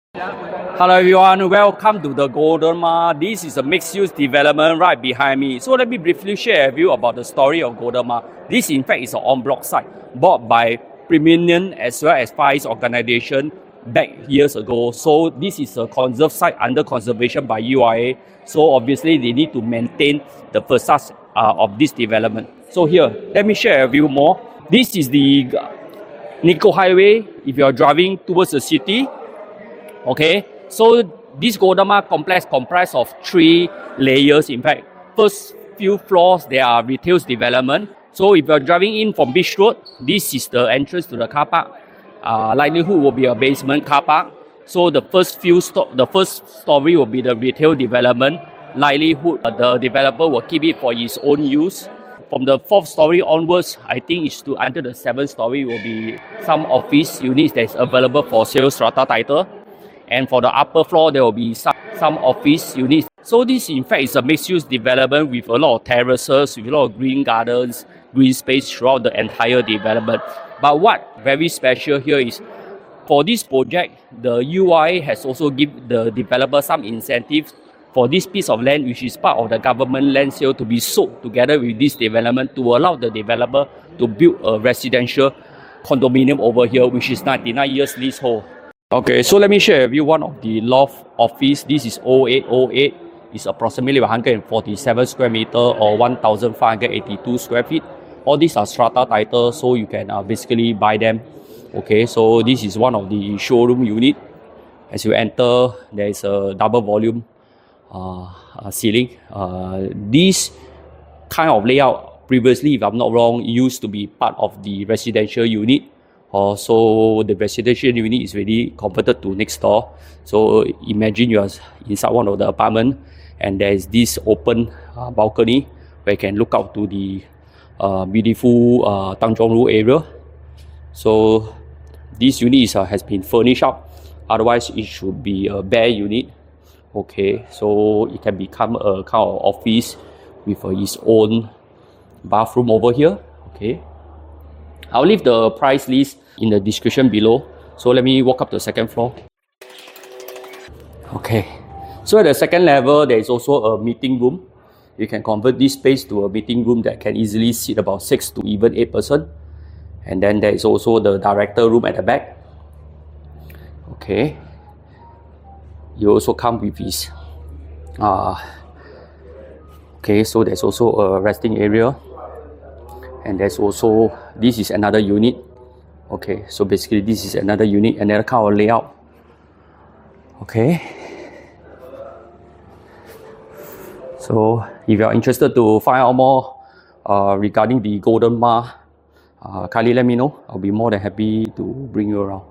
Hello everyone, welcome to the Golden Mile. This is a mixed-use development right behind me. So let me briefly share with you about the story of Golden Mile. This in fact is an en-bloc site bought by Premier as well as Far East Organization back years ago. So this is a conserved site under conservation by UIA. So obviously they need to maintain the facades of this development. So here, let me share with you more. This is the Nicoll Highway if you are driving towards the city. Okay, so this Golden Mile complex comprises of 3 layers. In fact, first few floors there are retail development. So if you are driving in from Beach Road, this is the entrance to the car park. Likelihood will be a basement car park. So the first story will be the retail development. Likelihood the developer will keep it for his own use. From the 4th story onwards, I think it's to enter the 7th story will be some office units that is available for sales strata title. And for the upper floor, there will be some office units. So this in fact is a mixed-use development with a lot of terraces, with a lot of green gardens, green space throughout the entire development. But what very special here is, for this project, the UI has also given the developer some incentives for this piece of land, which is part of the government land sale, to be sold together with this development to allow the developer to build a residential condominium over here, which is 99 years leasehold. Okay, so let me share with you one of the loft office. This is 0808. It's approximately 147 square meter or 1,582 square feet. All these are strata titles, so you can basically buy them. Okay, so this is one of the showroom unit. As you enter, there is a double volume ceiling. This kind of layout previously, if I'm not wrong, used to be part of the residential unit. So the residential unit is really converted to next door. So imagine you are inside one of the apartment and there is this open balcony where you can look out to the beautiful Tanjong Rhu area. So this unit has been furnished up. Otherwise, it should be a bare unit. Okay, so it can become a kind of office with its own bathroom over here. Okay. I'll leave the price list in the description below. So let me walk up to the 2nd floor. Okay, so at the 2nd level, there is also a meeting room. You can convert this space to a meeting room that can easily seat about 6 to even 8 persons. And then there is also the director room at the back. Okay, you also come with this. Okay, so there's also a resting area. And there's also, this is another unit. Okay, so basically this is another unit, another kind of layout. Okay. So if you are interested to find out more regarding the Golden Mile, kindly let me know. I'll be more than happy to bring you around.